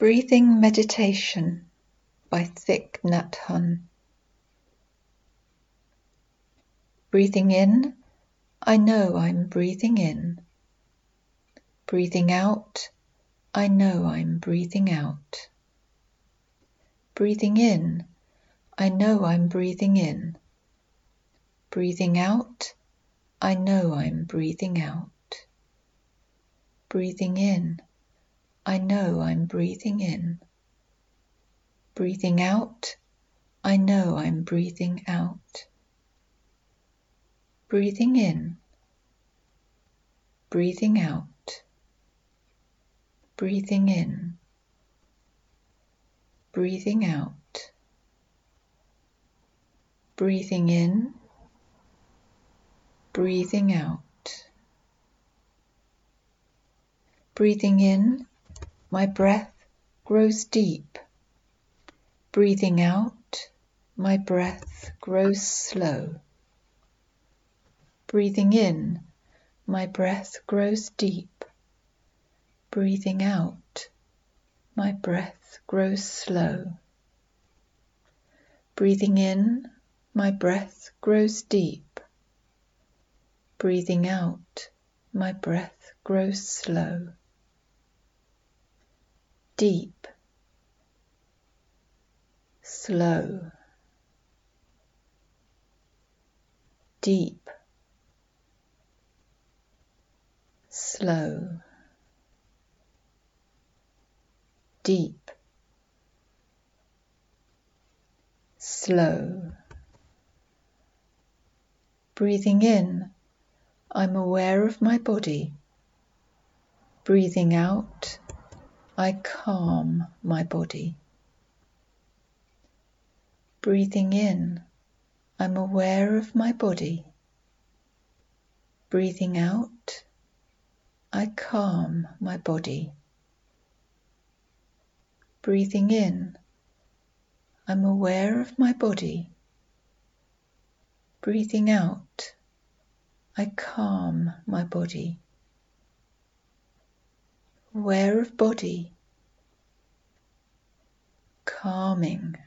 Breathing Meditation by Thich Nhat Hanh. Breathing in, I know I'm breathing in. Breathing out, I know I'm breathing out. Breathing in, I know I'm breathing in. Breathing out, I know I'm breathing out. Breathing in, I know I'm breathing in. Breathing out, I know I'm breathing out. Breathing in, breathing out. Breathing in, breathing out. Breathing in, breathing out. Breathing in, my breath grows deep. Breathing out, my breath grows slow. Breathing in, my breath grows deep. Breathing out, my breath grows slow. Breathing in, my breath grows deep. Breathing out, my breath grows slow. Deep, slow. Deep, slow. Deep, slow. Breathing in, I'm aware of my body. Breathing out, I calm my body. Breathing in, I'm aware of my body. Breathing out, I calm my body. Breathing in, I'm aware of my body. Breathing out, I calm my body. Aware of body, calming.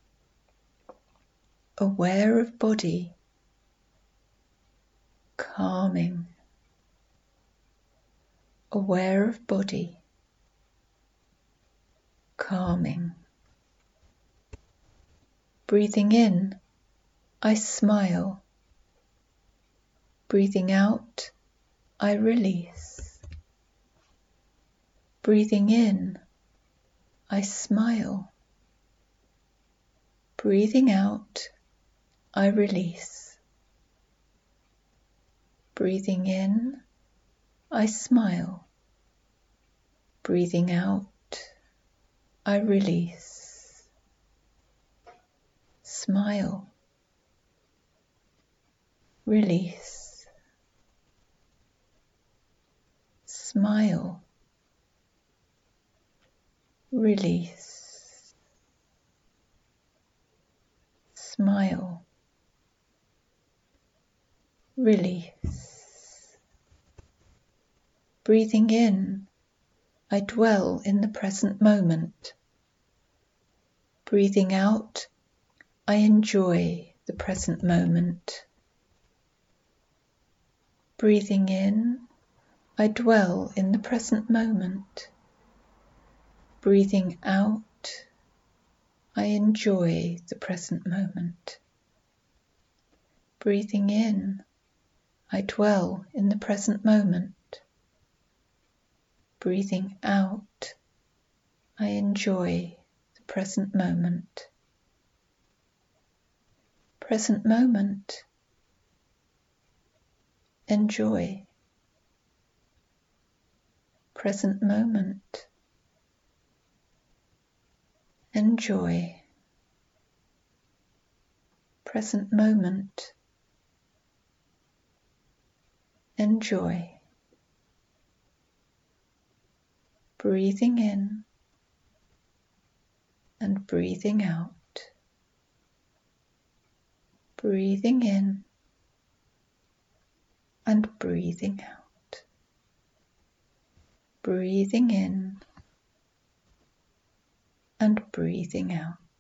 Aware of body, calming. Aware of body, calming. Breathing in, I smile. Breathing out, I release. Breathing in, I smile. Breathing out, I release. Breathing in, I smile. Breathing out, I release. Smile. Release. Smile. Release. Smile. Release. Breathing in, I dwell in the present moment. Breathing out, I enjoy the present moment. Breathing in, I dwell in the present moment. Breathing out, I enjoy the present moment. Breathing in, I dwell in the present moment. Breathing out, I enjoy the present moment. Present moment, enjoy. Present moment, enjoy. Present moment, enjoy. Breathing in and breathing out. Breathing in and breathing out. Breathing in and breathing out.